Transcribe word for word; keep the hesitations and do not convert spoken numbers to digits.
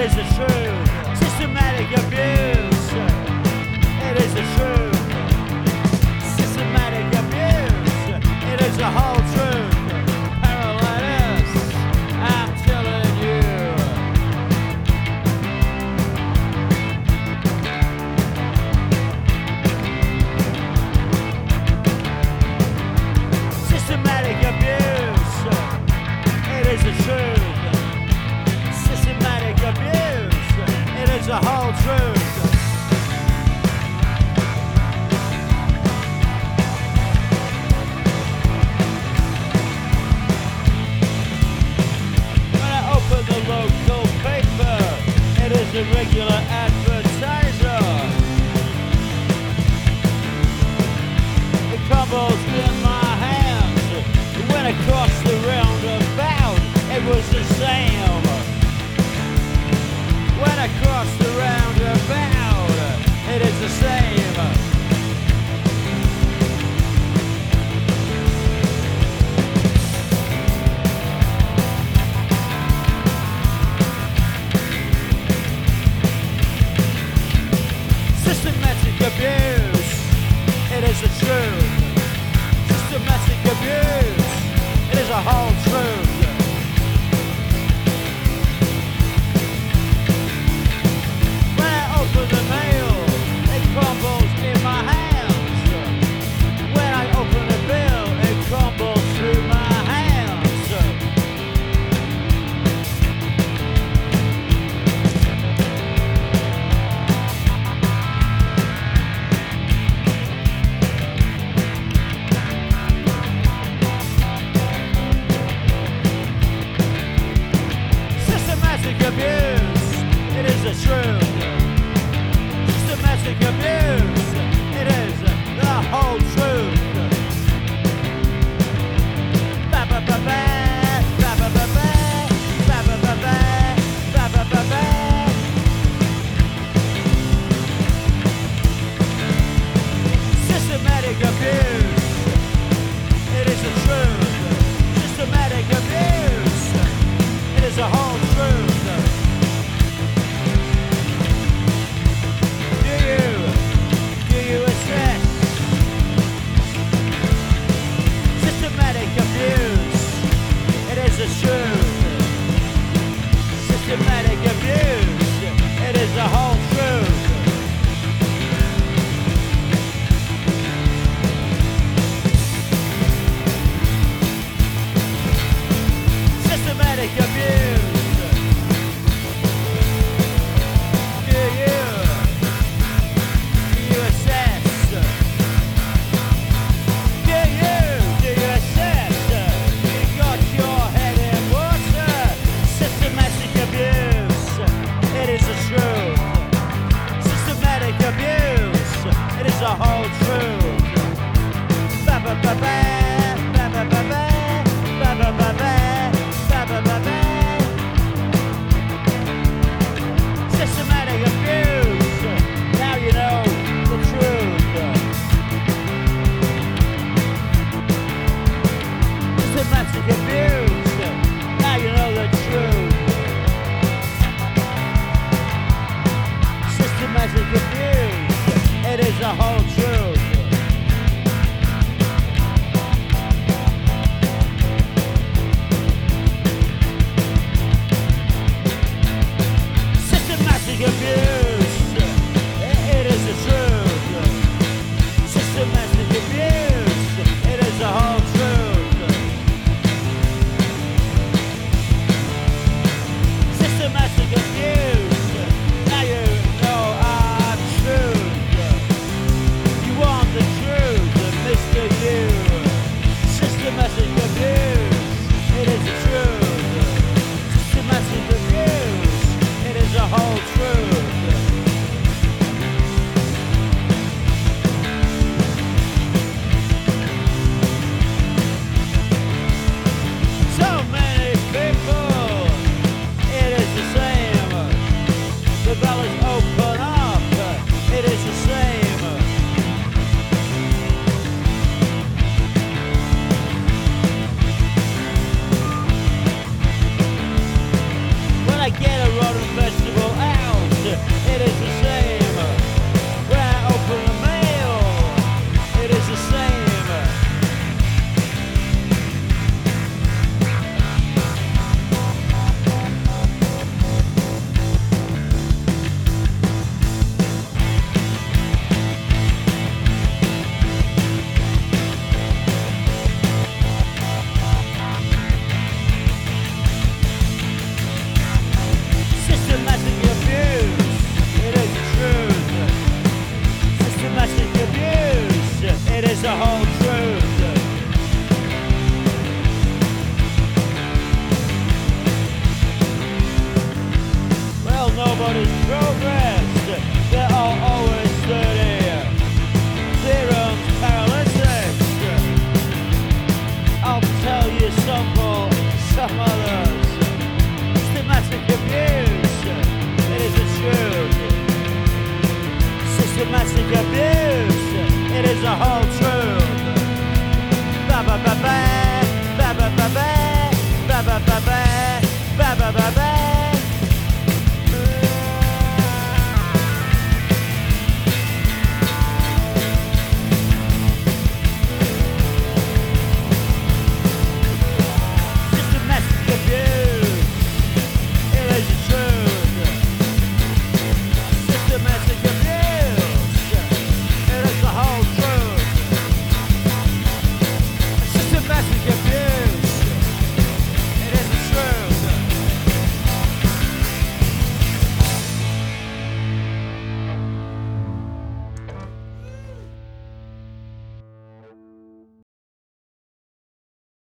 is the truth. Systematic abuse. It is the truth. Systematic abuse. It is the whole truth. Paralysis. I'm telling you. Systematic abuse. It is the truth. Systematic abuse. It is the whole truth. When I open the local paper, it is a regular advertiser. It crumbles in my hands. When I crossed the roundabout, it was the same. When I crossed the roundabout, it is the same. Systematic abuse, it is the truth. Systematic abuse, it is a whole truth. When I open the mail, it crumbles in my hands. When I open the bill, it crumbles through my hands. Systematic abuse, it is the truth. Systematic abuse, it is the whole truth. Ba ba ba ba, ba ba ba ba, ba ba ba ba, ba ba ba ba. Systematic abuse, it is the truth. Systematic abuse, it is the whole truth. Do you, do you accept Nobody's